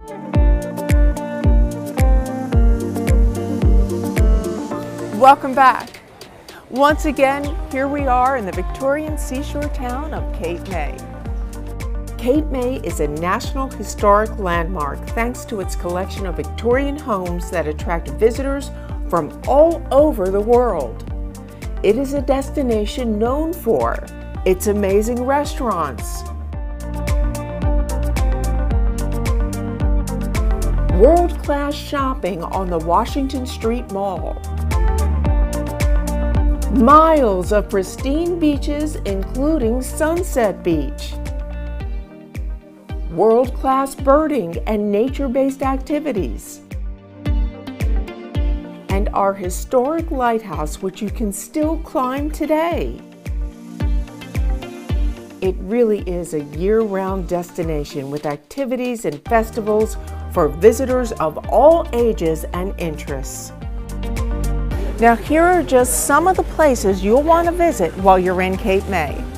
Welcome back. Once again, here we are in the Victorian seashore town of Cape May. Cape May is a National Historic Landmark thanks to its collection of Victorian homes that attract visitors from all over the world. It is a destination known for its amazing restaurants, world-class shopping on the Washington Street Mall, miles of pristine beaches including Sunset Beach, world-class birding and nature-based activities, and our historic lighthouse, which you can still climb today. It really is a year-round destination with activities and festivals for visitors of all ages and interests. Now here are just some of the places you'll want to visit while you're in Cape May.